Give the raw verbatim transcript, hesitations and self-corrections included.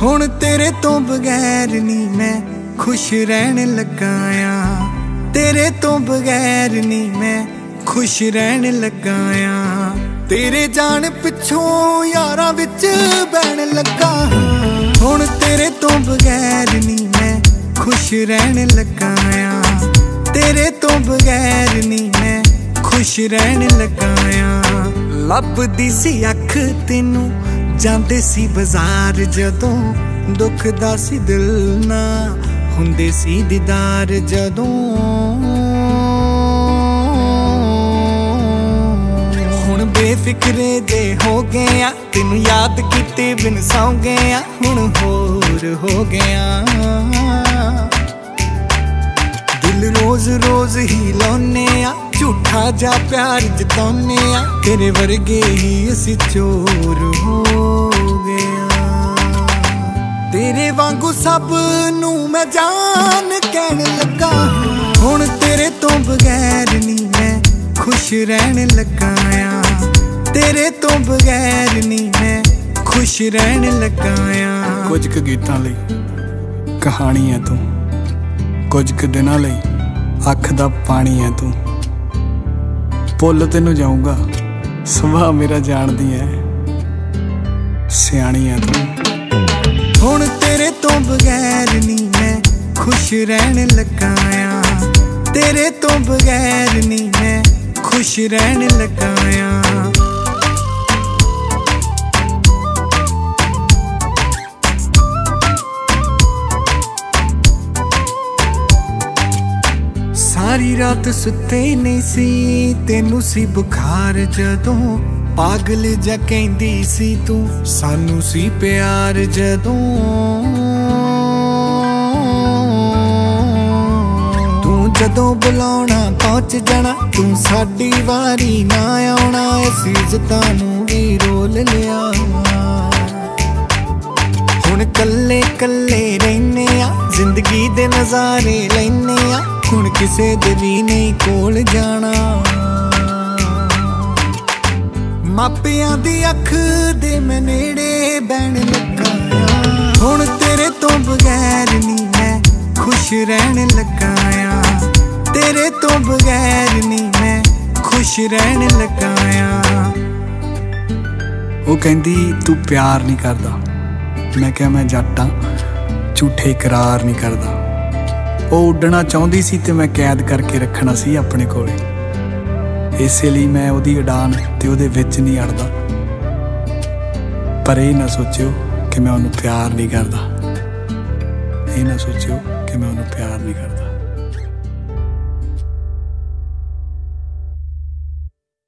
हुण तेरे तो बगैर नी मैं खुश रहन लगा आ, तेरे तो बगैर नी मैं खुश रहन लगा आ। तेरे जान पिछों यारां विच बैण लगा, हुण तेरे तो बगैर नी मैं खुश रहन लगा आ, तेरे तो बगैर नी मैं खुश रहन लगा आ। लभदी सी अख तेनू जांदे सी बाजार जदों, दुखदा सी दिल ना हुंदे सी दीदार जदों। हुण बेफिक्रे दे हो गए आ, तेनू याद कीते बिन सौ गए आ, हुण होर हो गया। दिल रोज रोज ही लाउने आ, झूठा जा प्यार जताउने आ, तेरे वर्गे ही असी चोर हो गया। तेरे वांगू सब नू मैं जान कहन लगा, हुण तेरे तो बगैर नी मैं खुश रहन लगा आ, तेरे तो बगैर नी मैं खुश रहन लगा आ। कुछ क गीतां लई कहानी है तू, कुछ क दिनां लई अख दा पानी है तू। भुल तेनू जाऊंगा सुभाव मेरा जानदी है, सियाणी है तू। हुण तेरे तो बगैर नी मैं खुश रहन लगा आ, तेरे तो बगैर नी मैं खुश रहन लगा आ। सारी रात सुते नहीं सी, तेनू सी बुखार जदों, पागल जा कहंदी सी तू सानू सी प्यार जदों। तू जदों बुलाउणा पहुंच जाना, तू साडी वारी ना आउणा, असी इज्जतां नू भी रोल लिया। हुण कल्ले कल्ले रहने आ, जिंदगी दे नज़ारे लैने आ, हुण किसे दे भी नहीं कोल जाना। मापियां दी अख दे मैं नेड़े बैण लगा, हुण तेरे तो बगैर नी मैं खुश रहन लगा आ, तेरे तो बगैर नी मैं खुश रहन लगा आ। वो कहंदी तू प्यार नहीं करदा, मैं क्या मैं जट आ झूठे इकरार नहीं करदा। ਉਹ ਉੱਡਣਾ ਚਾਹੁੰਦੀ ਸੀ ਤੇ ਮੈਂ ਕੈਦ ਕਰਕੇ ਰੱਖਣਾ ਸੀ ਆਪਣੇ ਕੋਲੇ, ਇਸੇ ਲਈ ਮੈਂ ਉਹਦੀ ਉਡਾਨ ਤੇ ਉਹਦੇ ਵਿੱਚ ਨਹੀਂ ਅੜਦਾ। ਪਰ ਇਹ ਨਾ ਸੋਚਿਓ ਕਿ ਮੈਂ ਉਹਨੂੰ ਪਿਆਰ ਨਹੀਂ ਕਰਦਾ, ਇਹ ਨਾ ਸੋਚਿਓ ਕਿ ਮੈਂ ਉਹਨੂੰ ਪਿਆਰ ਨਹੀਂ ਕਰਦਾ।